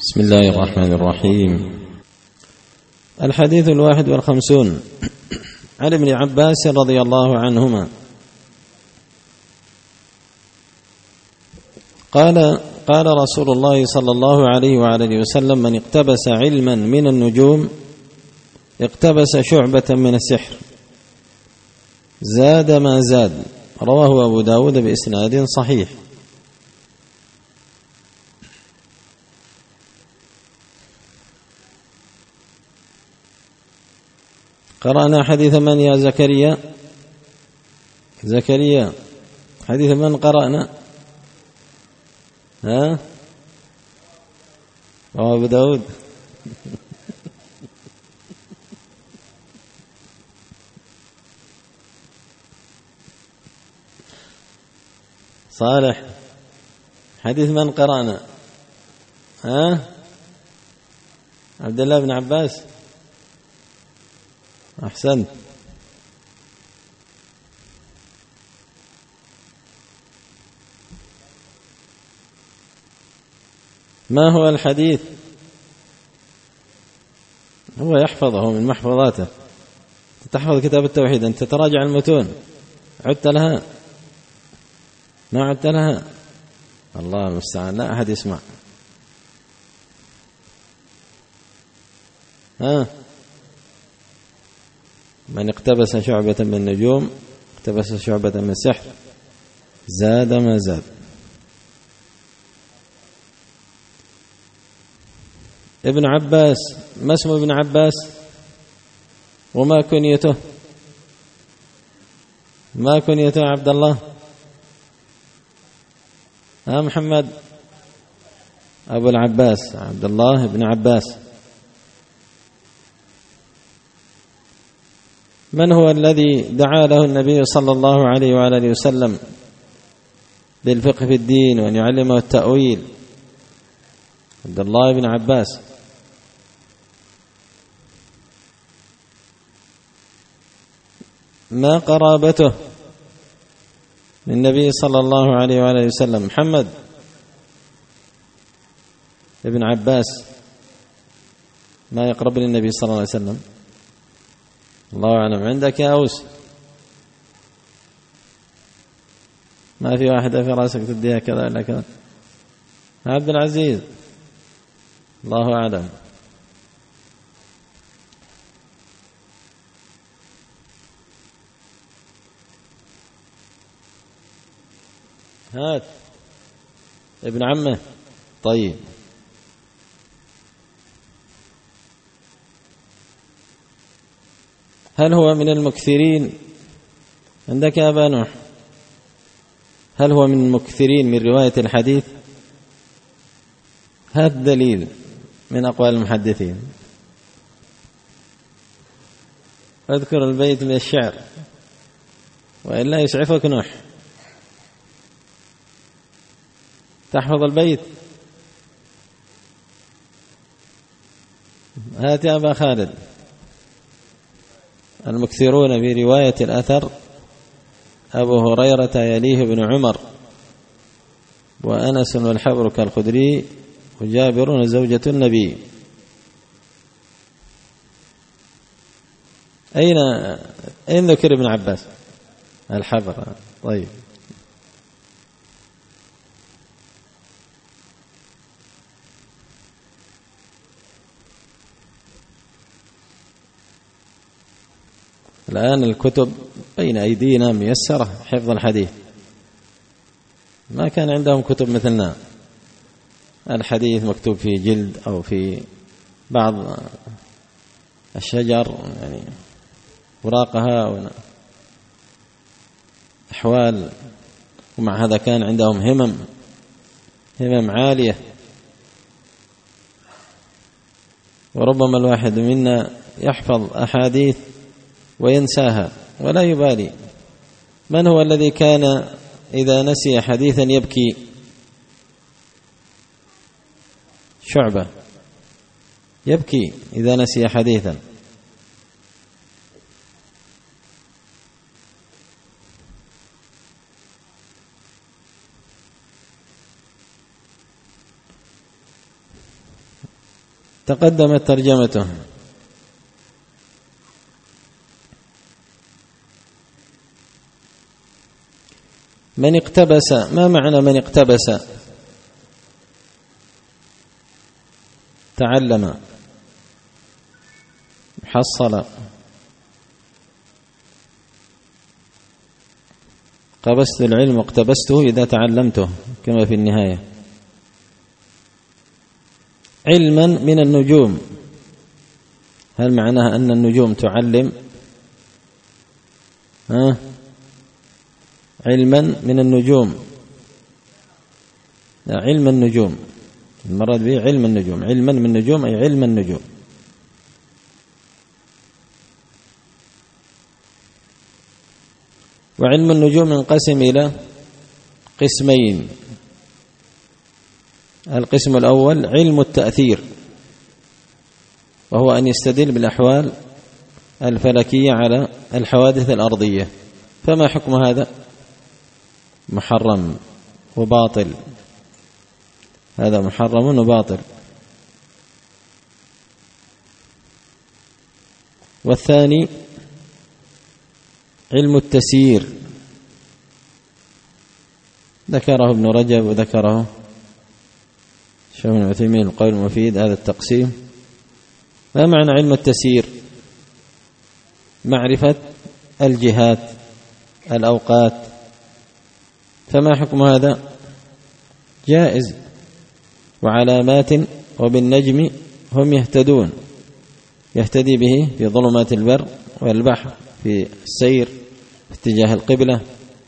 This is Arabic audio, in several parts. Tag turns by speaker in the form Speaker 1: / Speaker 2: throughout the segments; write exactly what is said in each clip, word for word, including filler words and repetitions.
Speaker 1: بسم الله الرحمن الرحيم. الحديث الواحد والخمسون عن ابن عباس رضي الله عنهما قال قال رسول الله صلى الله عليه وآله وسلم: من اقتبس علما من النجوم اقتبس شعبة من السحر زاد ما زاد. رواه أبو داود بإسناد صحيح. قرأنا حديث من يا زكريا؟ زكريا حديث من قرأنا؟ ها؟ أبو داود. صالح حديث من قرأنا؟ ها؟ عبد الله بن عباس. أحسنت. ما هو الحديث؟ هو يحفظه من محفظاته. تحفظ كتاب التوحيد، أنت تراجع المتون، عدت لها؟ ما عدت لها؟ الله المستعان، لا أحد يسمع. ها؟ من اقتبس شعبة من النجوم اقتبس شعبة من السحر زاد ما زاد. ابن عباس، ما اسم ابن عباس وما كنيته؟ ما كنيته عبد الله؟ ها محمد؟ أبو العباس عبد الله بن عباس. من هو الذي دعا له النبي صلى الله عليه وآله وسلم بالفقه في الدين وأن يعلمه التأويل؟ عبد الله بن عباس. ما قرابته للنبي صلى الله عليه وآله وسلم؟ محمد ابن عباس ما يقرب للنبي صلى الله عليه وسلم؟ الله أعلم. عندك يا أوس؟ ما في واحدة في رأسك تديها كذا ولا كذا؟ عبد العزيز. الله أعلم. هات ابن عمه. طيب، هل هو من المكثرين؟ عندك يا أبا نوح؟ هل هو من المكثرين من رواية الحديث؟ هات دليل من أقوال المحدثين. اذكر البيت من الشعر وإلا يسعفك نوح. تحفظ البيت؟ هات يا أبا خالد. المكثرون برواية الأثر أبو هريرة يليه ابن عمر وأنس والحبر كالخدري وجابر زوجة النبي. أين أين ذكر ابن عباس؟ الحبر. طيب، الآن الكتب بين أيدينا ميسرة حفظ الحديث، ما كان عندهم كتب مثلنا. الحديث مكتوب في جلد أو في بعض الشجر، يعني وراقها أحوال، ومع هذا كان عندهم همم همم عالية. وربما الواحد منا يحفظ أحاديث وينساها ولا يبالي. من هو الذي كان إذا نسي حديثا يبكي؟ شعبة يبكي إذا نسي حديثا. تقدمت ترجمته. من اقتبس، ما معنى من اقتبس؟ تعلم، حصل، قبست العلم واقتبسته إذا تعلمته كما في النهاية. علما من النجوم، هل معناها أن النجوم تعلم؟ ها؟ علما من النجوم، لا، علم النجوم المراد به علم النجوم، علما من النجوم أي علم النجوم. وعلم النجوم ينقسم إلى قسمين. القسم الأول علم التأثير، وهو أن يستدل بالأحوال الفلكية على الحوادث الأرضية. فما حكم هذا؟ محرم وباطل، هذا محرم وباطل. والثاني علم التسيير، ذكره ابن رجب وذكره شيخ ابن عثيمين القول المفيد هذا التقسيم. ما معنى علم التسيير؟ معرفة الجهات، الأوقات. فما حكم هذا؟ جائز. وعلامات وبالنجم هم يهتدون، يهتدي به في ظلمات البر والبحر، في السير في اتجاه القبلة.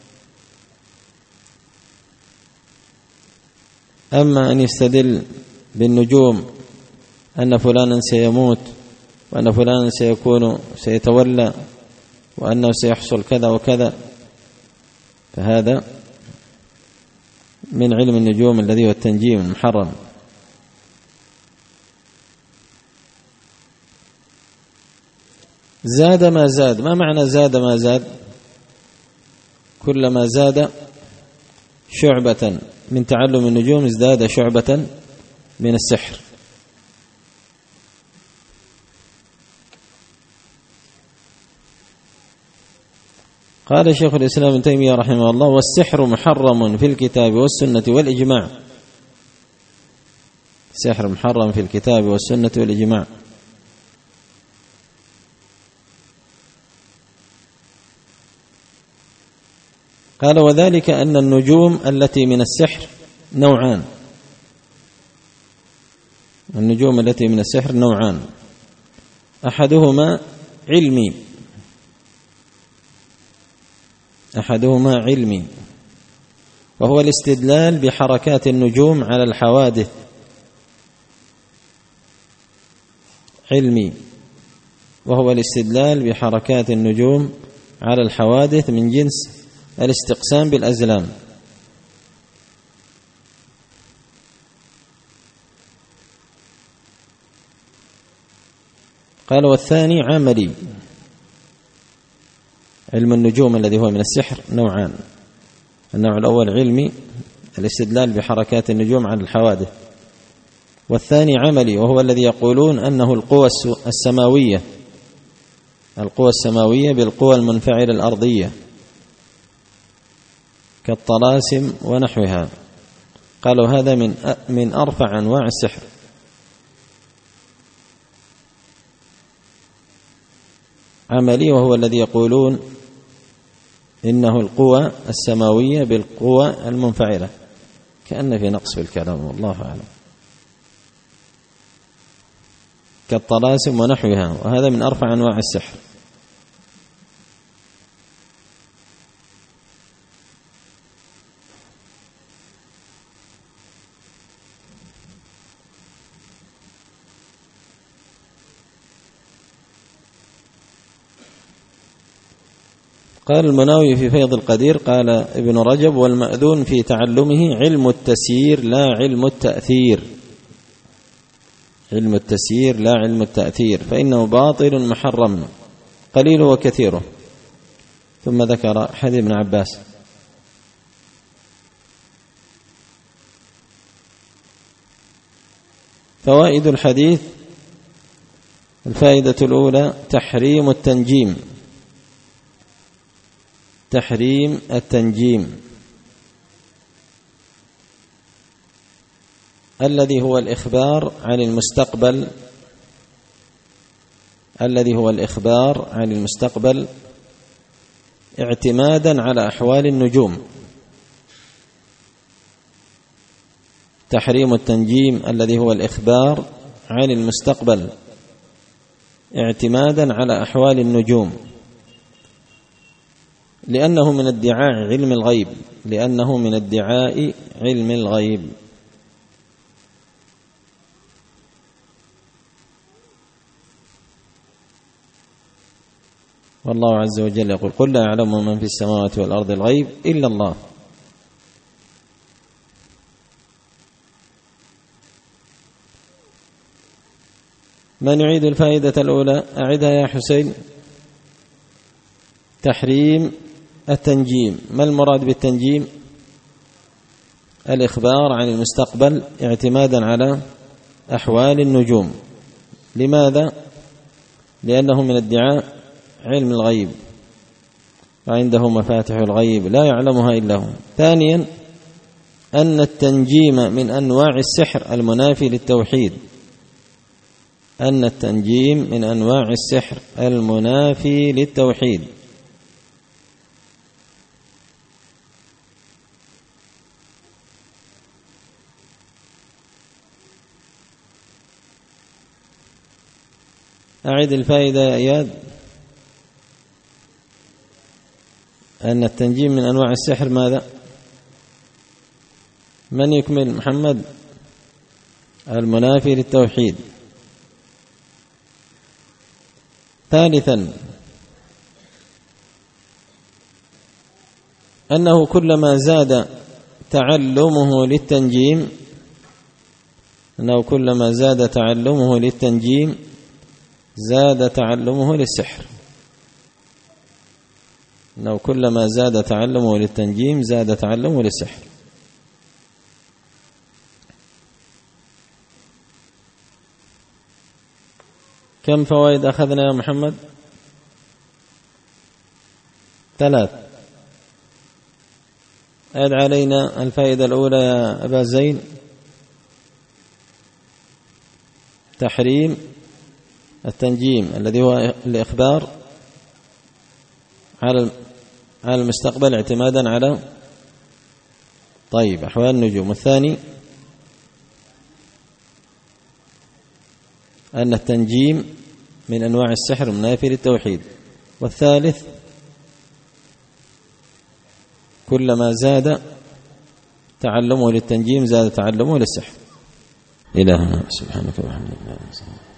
Speaker 1: أما أن يستدل بالنجوم أن فلانا سيموت، وأن فلانا سيكون سيتولى، وأنه سيحصل كذا وكذا، فهذا من علم النجوم الذي هو التنجيم المحرم. زاد ما زاد، ما معنى زاد ما زاد؟ كلما زاد شعبة من تعلم النجوم ازداد شعبة من السحر. قال شيخ الإسلام ابن تيمية رحمه الله: والسحر محرم في الكتاب والسنة والإجماع. السحر محرم في الكتاب والسنة والإجماع. قال: وذلك أن النجوم التي من السحر نوعان. النجوم التي من السحر نوعان، أحدهما علمي أحدهما علمي وهو الاستدلال بحركات النجوم على الحوادث. علمي وهو الاستدلال بحركات النجوم على الحوادث من جنس الاستقسام بالأزلام. قال: والثاني عملي. علم النجوم الذي هو من السحر نوعان، النوع الأول علمي، الاستدلال بحركات النجوم على الحوادث، والثاني عملي وهو الذي يقولون أنه القوى السماوية القوى السماوية بالقوى المنفعلة الأرضية كالطلاسم ونحوها. قالوا هذا من من أرفع أنواع السحر. عملي وهو الذي يقولون إنه القوى السماوية بالقوى المنفعلة، كأن في نقص في الكلام والله أعلم، كالطلاسم ونحوها، وهذا من أرفع أنواع السحر. قال المناوي في فيض القدير، قال ابن رجب: والمأذون في تعلمه علم التسيير لا علم التأثير. علم التسيير لا علم التأثير، فإنه باطل محرم قليله وكثيره. ثم ذكر حديث ابن عباس. فوائد الحديث: الفائدة الأولى تحريم التنجيم. تحريم التنجيم الذي هو الإخبار عن المستقبل الذي هو الإخبار عن المستقبل اعتمادا على أحوال النجوم. تحريم التنجيم الذي هو الإخبار عن المستقبل اعتمادا على أحوال النجوم، لأنه من ادعاء علم الغيب لأنه من ادعاء علم الغيب. والله عز وجل يقول: قل لا يعلم من في السماوات والأرض الغيب إلا الله. من يعيد الفائدة الأولى؟ أعدها يا حسين. تحريم التنجيم. ما المراد بالتنجيم؟ الإخبار عن المستقبل اعتمادا على أحوال النجوم. لماذا؟ لأنه من ادعاء علم الغيب وعنده مفاتح الغيب لا يعلمها إلا هو. ثانيا أن التنجيم من أنواع السحر المنافي للتوحيد. أن التنجيم من أنواع السحر المنافي للتوحيد. أعد الفائدة يا إياد. أن التنجيم من أنواع السحر ماذا؟ من يكمل؟ محمد. المنافي للتوحيد. ثالثا أنه كلما زاد تعلمه للتنجيم أنه كلما زاد تعلمه للتنجيم زاد تعلمه للسحر. أنه كلما زاد تعلمه للتنجيم زاد تعلمه للسحر. كم فوائد أخذنا يا محمد؟ ثلاث. أعد علينا الفائدة الأولى يا أبا زين. تحريم التنجيم الذي هو الإخبار على على المستقبل اعتمادا على طيب أحوال النجوم. والثاني أن التنجيم من أنواع السحر المنافي للتوحيد. والثالث كلما زاد تعلمه للتنجيم زاد تعلمه للسحر. إلهنا سبحانك وبحمدك.